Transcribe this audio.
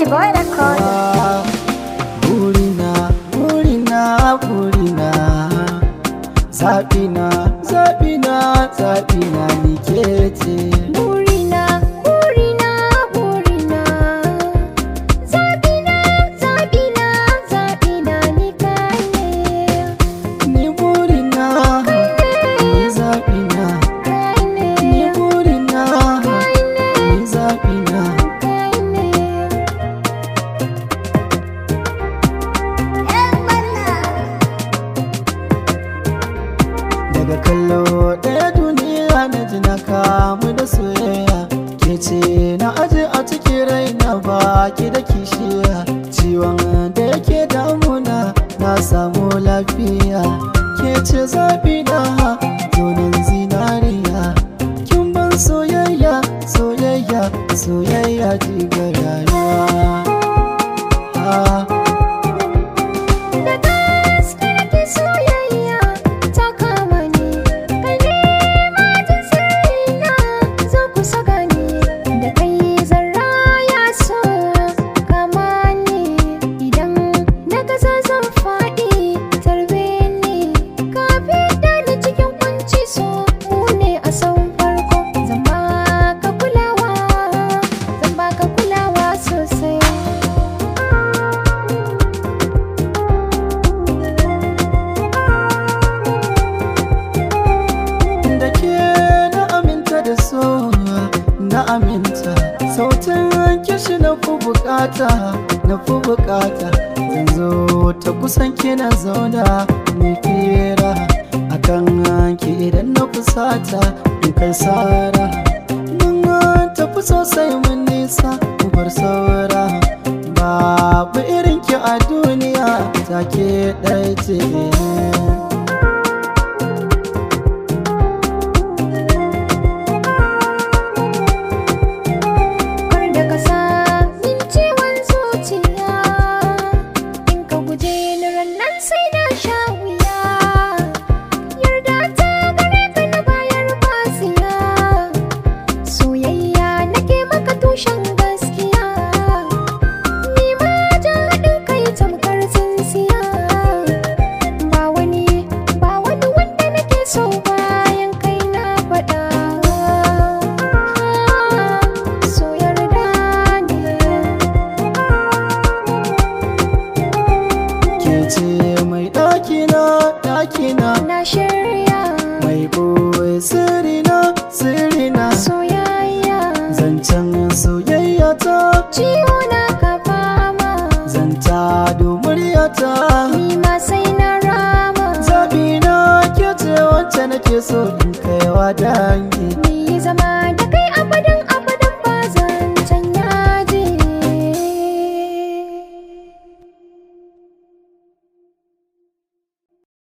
Pretty boy record. Burina, burina, burina, zaɓina, zaɓina, zaɓina ni ke ce. Burina, burina, burina, zaɓina, zaɓina, zaɓina ni kai ne. Ni burina, ni zaɓina, Kai ne, ni burina, kai ne, ni zaɓina. kai ne. Daga kallo ɗaya duniya na ji na kamu da soyayya. Ke ce na aje a cikin raina baki da kishiya. Ciwon da yake damuna na samu lafiya. Ke ce zaɓi na zonin zinariya. Kin ban soyayya, soyayya, soyayya jigar rayuwa. Da gaske nake soyayya ta kama ni. Kai ne majin sirrina, zo kusa gani. Da kai zan raya so kama ni. Idan na gaza zan faɗi tarbe ni. Ka fidda ni cikin kunci so mu ne a sahun farko. Zan baka kulawa sosai. Da ke na aminta da so, na aminta. Sautin kishi na fi bukata, na fi bukata. Zan zo ta kusan kina zauna mai fira. Akan ki idan na fusata in kai sara. Mun tafi sosai mun nisa mu bar saura. Babu irin ki a duniya take ɗaya ce. Kar da ka sa min ciwon zuciya, in ka guje ni rannan sai na sha wuya. Yarda ta gare ka na bayar basiya, soyayya nake maka tushen gaskiya. Ni ma jan haɗin kai tamkar tsintsiya, ba wani wanda nake so bayan kai na faɗa. So yarda ne. Ke ce mai ɗakina, ɗakina. Na shirya Mai ɓoye sirrina, sirrina. soyayya, Zancen soyayya ta ciwo na ka fama, zanta do muryata. ni ma sai na rama. Zaɓina ke ce wacce nake so in kaiwa dangi. Ni zama